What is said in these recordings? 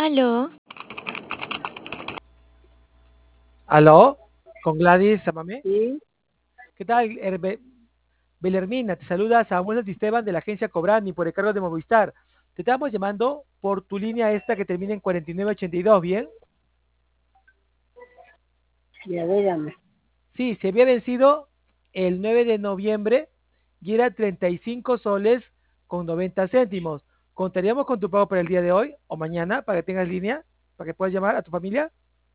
Aló, ¿Aló? ¿Con Gladys Samamé? Sí, ¿Qué tal, Belermina? Te saluda Samuel Santisteban de la agencia Cobrani por el cargo de Movistar. Te estamos llamando por tu línea esta que termina en 4982, ¿bien? ya dígame. Sí, se había vencido el 9 de noviembre y era 35 soles con 90 céntimos. ¿Contaríamos con tu pago para el día de hoy o mañana para que tengas línea, para que puedas llamar a tu familia?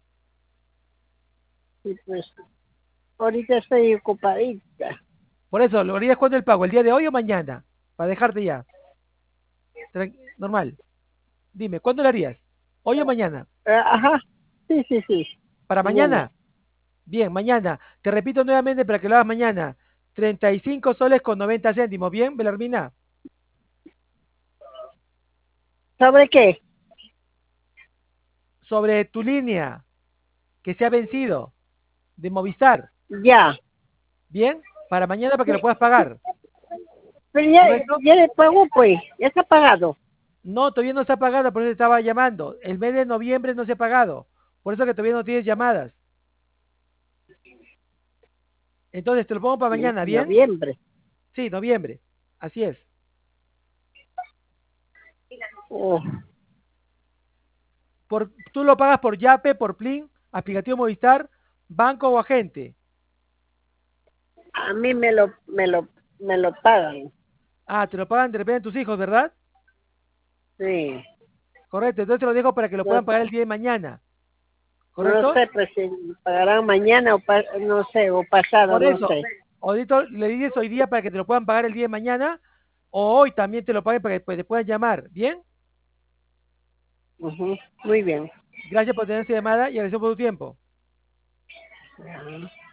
Sí, pues, ahorita estoy ocupadita. Por eso, ¿lo harías cuándo el pago? ¿El día de hoy o mañana? Para dejarte ya. Normal. Dime, ¿cuándo lo harías? ¿Hoy o mañana? Ajá, sí, sí, sí, ¿Para mañana. mañana? Bien, mañana. Te repito nuevamente para que lo hagas mañana. 35 soles con 90 céntimos. ¿Bien, Belarmina? ¿Sobre qué? Sobre tu línea que se ha vencido de Movistar. Ya. ¿Bien? Para mañana para que lo puedas pagar. Pero ¿Correcto? ya le pagó, pues, ya está pagado. No, todavía no se ha pagado, por eso te estaba llamando. El mes de noviembre no se ha pagado. Por eso que todavía no tienes llamadas. Entonces te lo pongo para mañana, ¿bien? Noviembre. Sí, noviembre. Así es. Oh, Tú lo pagas por Yape, por Plin, aplicativo Movistar, banco o agente. a mí me lo pagan. Ah, te lo pagan de repente tus hijos, ¿verdad? Sí. Correcto, entonces te lo dejo para que lo No, puedan pagar el día de mañana. no ¿Correcto? sé, pues, si pagarán mañana no sé, o pasado, Por no eso, sé. ahorita le dices hoy día para que te lo puedan pagar el día de mañana o hoy también te lo paguen para que pues, te puedan llamar. ¿Bien? Ujú, muy bien. Gracias por tener esta llamada y agradecemos por tu tiempo. Ya.